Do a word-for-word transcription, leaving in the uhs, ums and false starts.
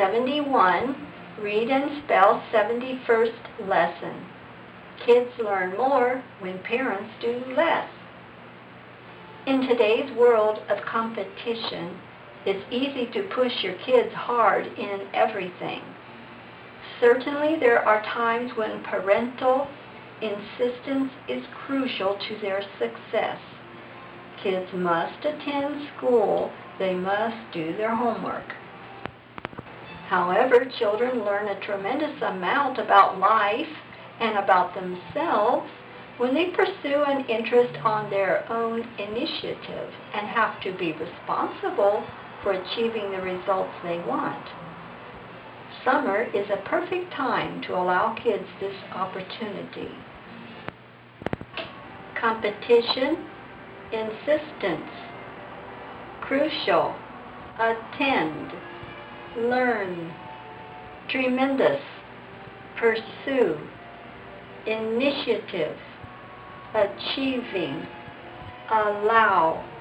seventy-one, read and spell seventy-first lesson. Kids learn more when parents do less. In today's world of competition, it's easy to push your kids hard in everything. Certainly there are times when parental insistence is crucial to their success. Kids must attend school. They must do their homework. However, children learn a tremendous amount about life and about themselves when they pursue an interest on their own initiative and have to be responsible for achieving the results they want. Summer is a perfect time to allow kids this opportunity. Competition, insistence, crucial, attend, learn, tremendous, pursue, initiative, achieving, allow,